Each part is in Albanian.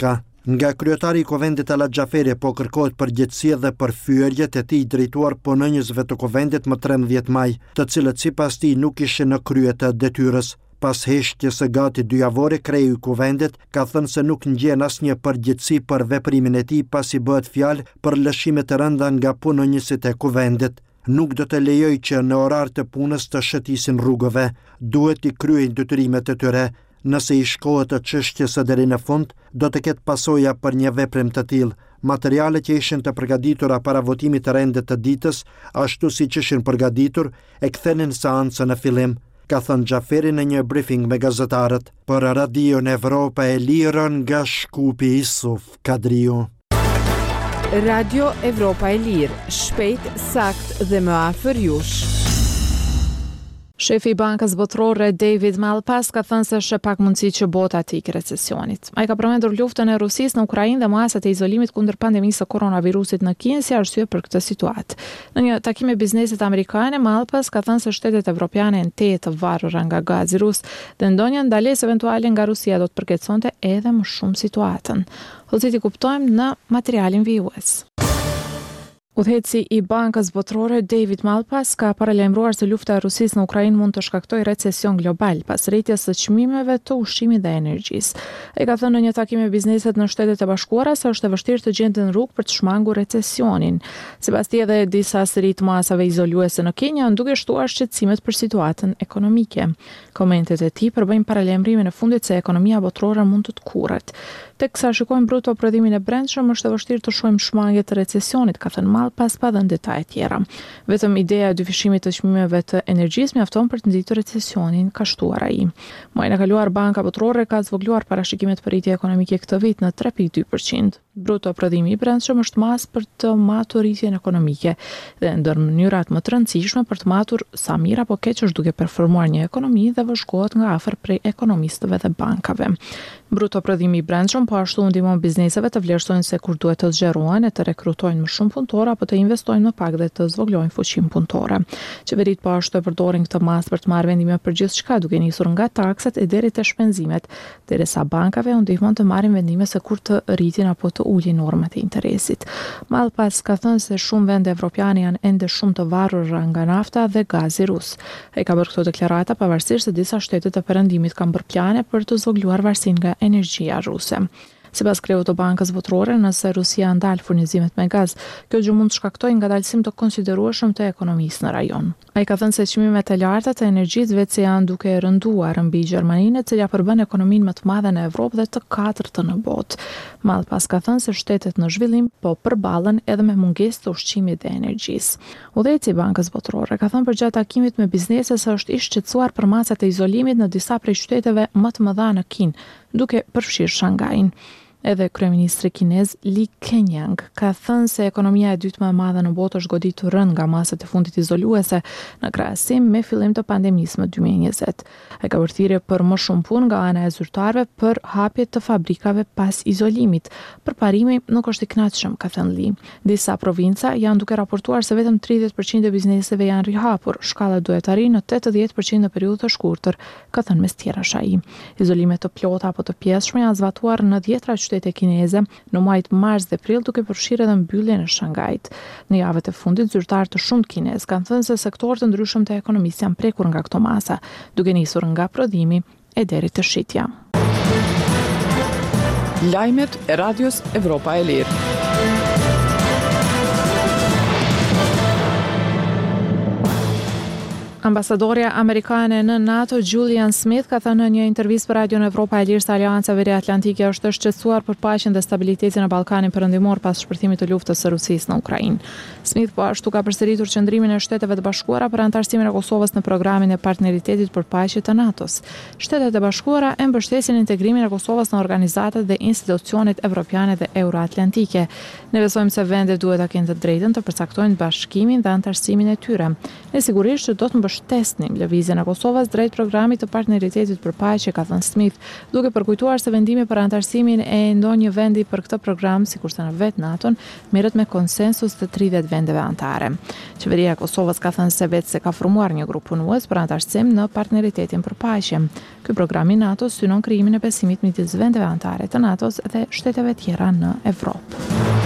Paska. Nga kryetari I Kuvendit Ala Xhaferi po kërkohet përgjegjësi dhe për fyerjet e tij drejtuar punonjësve të Kuvendit më 13 maj, të cilët sipas tij nuk ishin në krye të detyrës. Pas heshtjes së gati 2 javore, kreu I Kuvendit ka thënë se nuk ngjen asnjë përgjegjësi për veprimin e tij pasi bëhet fjalë për lëshime të rënda nga punonjësit e Kuvendit. Nuk do të lejoj që në orar të punës të shëtisin rrugëve, duhet I kryejnë detyrimet e tyre. Nëse I shkohet të çështjes së deri në fund, do të ketë pasoja për një veprim të tillë. Materialet që ishin të përgatitura para votimit të rende të ditës, ashtu siç ishin përgatitur, e kthenin seancën në fillim, ka thënë Xhaferi në një briefing me gazetarët. Për Radion Evropa e Lirë nga Shkupi Isuf Kadriu. Radio Evropa e Lirë, shpejt, sakt dhe më afër jush. Shefi I Bankës Botërore David Malpass ka thënë se është pak mundësi që bota të ikë recesionit. Ai ka përmendur luftën e Rusisë në Ukrainë dhe masat e izolimit kundër pandemisë së koronavirusit në Kinë si arsye për këtë situatë. Në një takim me bizneset amerikane, Malpass ka thënë se shtetet evropiane janë të varura nga gazi rus dhe ndonjë ndalesë eventuale nga Rusia do të përkeçonte edhe më shumë situatën. Hollësi kuptojmë në materialin vijues. Udhëheci I Bankës Botërore David Malpass ka paralajmëruar se lufta e Rusisë në Ukrainë mund të shkaktojë recesion global pas rritjes së çmimeve të ushqimit dhe energjisë. Ai ka thënë në një takim me bizneset në Shtetet e Bashkuara se është e vështirë të gjenden rrugë për të shmangur recesionin. Sipas tij edhe disa seri të masave izoluese në Kenja janë duke shtuar shqetësimet për situatën ekonomike. Komentet e tij përbëjnë paralajmërimin e fundit se ekonomia botërore mund të kurret. Teksa shikojmë bruto prodhimin e brendshëm, është e vështirë të shohim shmangje të recesionit, ka thënë Malpass pa dhënë detaje tjera. Vetëm ideja e dyfishimit të çmimeve të energjisë mjafton për të nxitur recesionin, ka shtuar ai. Muajin e kaluar Banka Botërore ka zvogëluar parashikimet për rritje ekonomike këtë vit në 3.2%. Bruto prodhimi I brendshëm është mas për të matur rritjen ekonomike dhe ndër mënyrat më të rëndësishme për të matur sa mirë apo keq është duke performuar një ekonomi dhe vëzhgohet nga afër prej ekonomistëve dhe bankave. Bruto prodhimi I brendshëm po ashtu ndihmon bizneseve të vlerësojnë se kur duhet të zgjerohen e të rekrutojnë më shumë punëtorë apo të investojnë më pak dhe të zvogëlojnë fuqinë punëtore. Qeveritë po ashtu e përdorin këtë masë për të marrë vendime për gjithçka, duke nisur nga takset e deri te shpenzimet, derisa bankave u ndihmon të marrin vendime se kur të rritin apo të ulin normat e interesit. Malpass ka thënë se shumë vende evropiane janë ende shumë të varura nga nafta dhe gazi rus. Ai ka bërë këto deklarata pavarësisht se disa shtete të perëndimit kanë bërë plane për të zvogëluar varësinë nga energjia ruse. Sipas kreut të Bankës Botërore, nëse Rusia ndal furnizimet me gaz, kjo gjë mund të shkaktojë ngadalësim të konsiderueshëm të ekonomisë në rajon. Ai ka thënë se çmimet e larta të energjisë vetë janë duke rënduar mbi Gjermaninë, e cila përbën ekonominë më të madhe në Evropë dhe të katërtë në botë. Malpass ka thënë se shtetet në zhvillim po përballen edhe me mungesë të ushqimit dhe energjisë. Udhëheci I Bankës Botërore ka thënë përgjatë takimit me biznese se është I shqetësuar për masat e izolimit në disa prej qyteteve më të mëdha në Kinë, duke përfshirë Shangajin. Edhe kryeministri kinez Li Keqiang ka thënë se ekonomia e dytë më e madhe në botë është goditur rënd nga masat e fundit izoluese në krahasim me fillim të pandemisë më 2020. Ai ka bërë thirrje për më shumë punë nga ana e zyrtarëve për hapje të fabrikave pas izolimit. Përparimi nuk është I kënaqshëm, ka thënë Li. Disa provinca janë duke raportuar se vetëm 30% e bizneseve janë rihapur. Shkalla duhet të arrijë në 80% në periudhë të shkurtër, ka thënë mes tjerash ai. Izolimet të plota apo të pjesshme janë zbatuar në 10 qytete kineze në muajt mars dhe prill, duke përfshirë edhe mbylljen e Shangajit. Në javët e fundit zyrtarë të shumtë kinez kanë thënë se sektorë të ndryshëm të ekonomisë janë prekur nga këto masa, duke nisur nga prodhimi e deri te shitja. Lajmet e Radios Evropa e Lirë. Ambasadorja amerikane në NATO Julian Smith ka thënë në një intervistë për Radion Evropa e Lirë se Aleanca Veriatlantike është e shqetësuar për paqen dhe stabilitetin në Ballkanin Perëndimor pas shpërthimit të luftës së Rusisë në Ukrainë. Smith po ashtu ka përsëritur qëndrimin e Shteteve të Bashkuara për anëtarësimin e Kosovës në programin e partneritetit për paqe të NATO-s. Shtetet e Bashkuara e mbështesin integrimin e Kosovës në organizatat dhe institucionet evropiane dhe euroatlantike. Ne besojmë se vendet duhet ta kenë të drejtën të përcaktojnë bashkimin dhe anëtarësimin e tyre. Ne sigurisht do të mbështesnim lëvizjen e Kosovës drejt programit të partneritetit për paqe, ka thënë Smith, duke përkujtuar se vendimi për antarësimin e ndonjë vendi për këtë program, sikurse në vetë NATO-n, merret me konsensus të 30 vendeve anëtare. Qeveria e Kosovës ka thënë se vetë se ka formuar një grup punues për antarësim në partneritetin për paqe. Ky program i NATO synon krijimin e besimit midis vendeve anëtare të NATO-s dhe shteteve tjera në Evropë.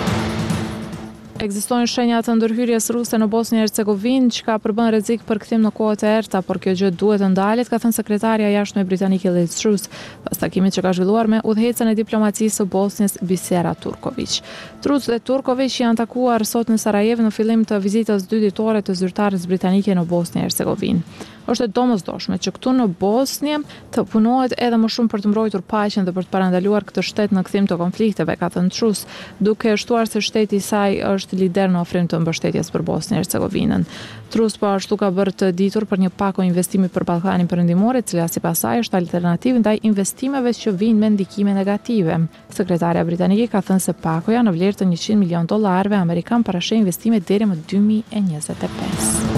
Ekzistojnë shenja të ndërhyrjes ruse në Bosnjë e Hercegovinë, që ka përbën rrezik për kthim në kohët e errta, por kjo gjë duhet të ndalet, ka thënë sekretarja e jashtme britanike Liz Truss, pas takimit që ka zhvilluar me udhëhecën e diplomacisë së Bosnjës Bisera Turković. Truss dhe Turković janë takuar sot në Sarajevo në fillim të vizitës 2 ditore të zyrtares britanike në Bosnjë e Hercegovinë. Është e domosdoshme që këtu në Bosnjë të punohet edhe më shumë për të mbrojtur paqen dhe për të parandaluar këtë shtet në kthim të konflikteve, ka thënë Truss, duke shtuar se shteti i saj është lider në ofrim të mbështetjes për Bosnjë e Hercegovinën. Truss po ashtu ka bërë të ditur për një pako investimi për Ballkanin Perëndimor, e cila sipas saj është alternativë ndaj investimeve që vijnë me ndikime negative. Sekretarja britanike ka thënë se pakoja në vlerë të $100 milion amerikan parasheh investime deri më 2025.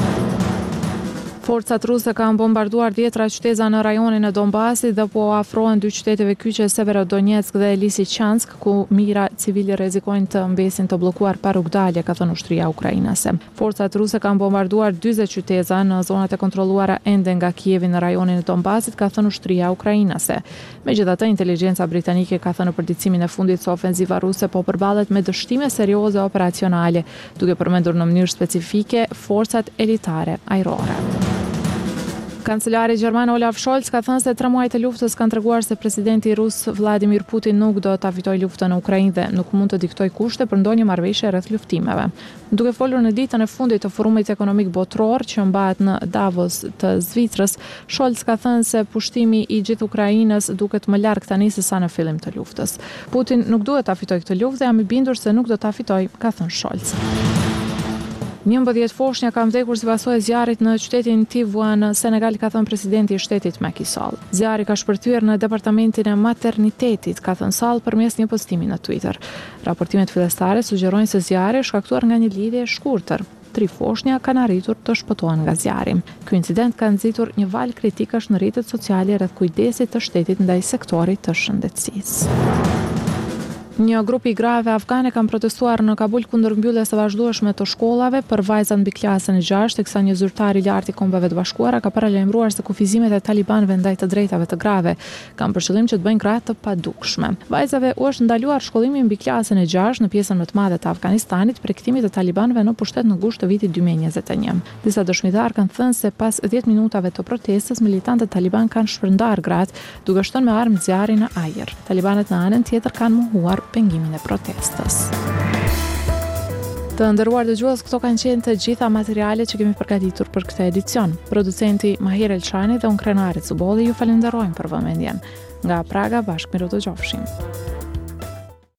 Forcat ruse kanë bombarduar 10 qytete në rajonin e Donbasit dhe po afrohen 2 qyteteve kyçe Severodonetsk dhe Lysychansk, ku mijëra civile rrezikojnë të mbesin të bllokuar pa rrugdalje, ka thënë ushtria ukrainase. Forcat ruse kanë bombarduar 40 qytete në zonat e kontrolluara ende nga Kievi në rajonin e Donbasit, ka thënë ushtria ukrainase. Megjithatë, inteligjenca britanike ka thënë në përditësimin e fundit se ofenziva ruse po përballet me dështime serioze operacionale, duke përmendur në mënyrë specifike forcat elitare ajrore. Kancelari gjerman Olaf Scholz ka thënë se 3 muajt e luftës kanë treguar se presidenti rus Vladimir Putin nuk do ta fitojë luftën në Ukrainë dhe nuk mund të diktojë kushte për ndonjë marrëveshje rreth luftimeve. Duke folur në ditën e fundit të forumit ekonomik botror që mbahet në Davos të Zvicrës, Scholz ka thënë se pushtimi i gjithë Ukrainës duket më larg tani se sa në fillim të luftës. Putin nuk duhet ta fitojë këtë luftë dhe jam i bindur se nuk do ta fitojë, ka thënë Scholz. 11 foshnja kanë vdekur si pasojë e zjarrit në qytetin Tivua në Senegal, ka thënë presidenti i shtetit Macky Sall. Zjarri ka shpërthyer në departamentin e maternitetit, ka thënë Sall përmes një postimi në Twitter. Raportimet fillestare sugjerojnë se zjarri është shkaktuar nga një lidhje e shkurtër. 3 foshnja kanë arritur të shpëtohen nga zjarri. Ky incident ka nxitur një val kritikash në rrjetet sociale rreth kujdesit të shtetit ndaj sektorit të shëndetësisë. Një grup i grave afgane kanë protestuar në Kabul kundër mbylljes së vazhdueshme të shkollave për vajzat mbi klasën e 6, teksa një zyrtar i lartë i Kombeve të Bashkuara ka paralajmëruar se kufizimet e talibanëve ndaj të drejtave të grave kanë për qëllim që të bëjnë gratë të padukshme. Vajzave u është ndaluar shkollimi mbi klasën e 6 në pjesën më të madhe të Afganistanit për rikthimit të talibanëve në pushtet në gusht të vitit 2021. Disa dëshmitarë kanë thënë se pas 10 minutave të protestës, militantët taliban kanë shpërndar gratë duke shtuar me armë zjarri në ajër. Talibanët në anën tjetër kanë mohuar pengimin e protestës. Të nderuar dëgjues, këto kanë qenë të gjitha materialet që kemi përgatitur për këtë edicion. Producenti Mahir Elçani dhe unë Krenarit Zubolli ju falenderojmë për vëmendjen. Nga Praga, bashkë miru të qofshim.